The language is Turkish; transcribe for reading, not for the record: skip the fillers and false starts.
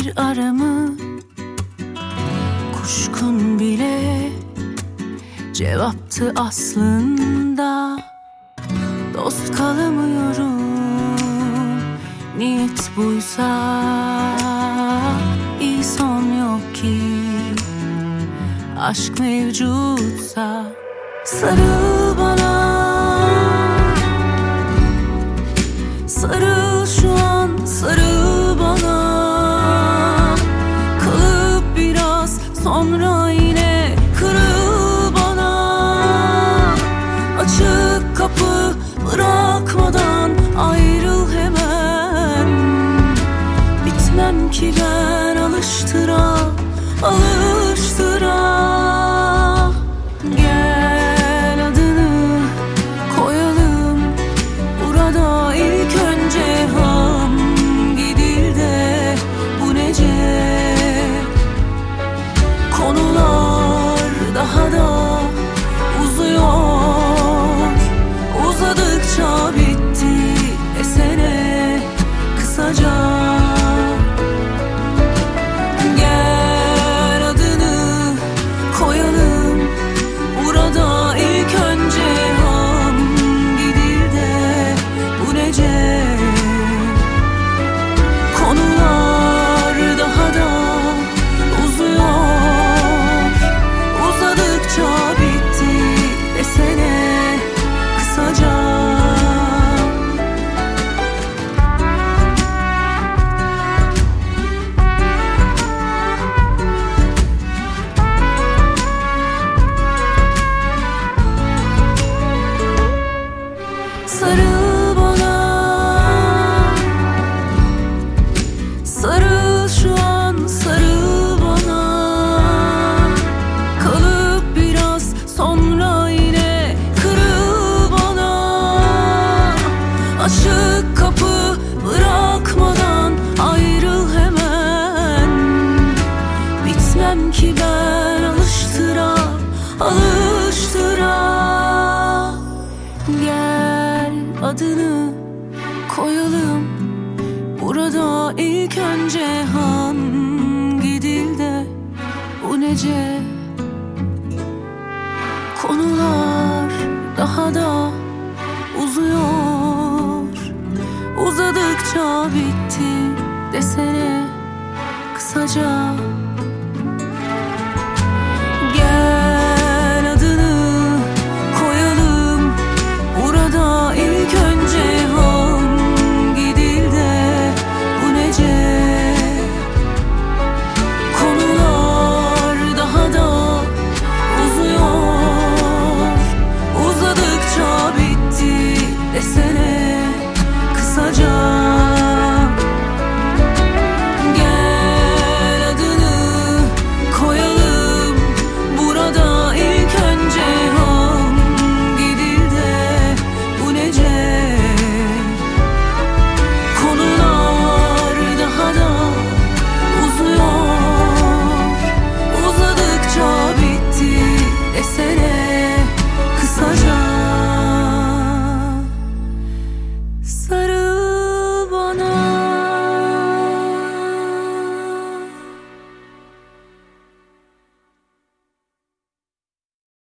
bir aramı, kuşkun bile cevaptı aslında. Dost kalamıyorum, niyet buysa iyi son yok ki. Aşk mevcutsa sarıl bana, sarıl şu an, sarıl bana. Kalıp biraz sonra yine kırıl bana. Açık kapı bırakmadan ayrıl hemen. Bitmem ki ben alıştıra, alıştıra. Gel adını koyalım burada ilk önce. Hangi dilde bu nece? Konular daha da uzuyor, uzadıkça bitti desene kısaca. Gel adını koyalım burada ilk önce. Hangi dilde bu nece? Konular daha da uzuyor, uzadıkça bitti desene kısaca. Sarıl bana, sarıl şu an, sarıl bana. Kalıp biraz sonra yine kırıl bana. Açık kapı bırakmadan ayrıl hemen. Bitmem ki ben alıştıra, alıştıra. Gel adını koyalım burada ilk önce. Hangi dilde bu nece? Konular daha da uzuyor, uzadıkça bitti desene kısaca.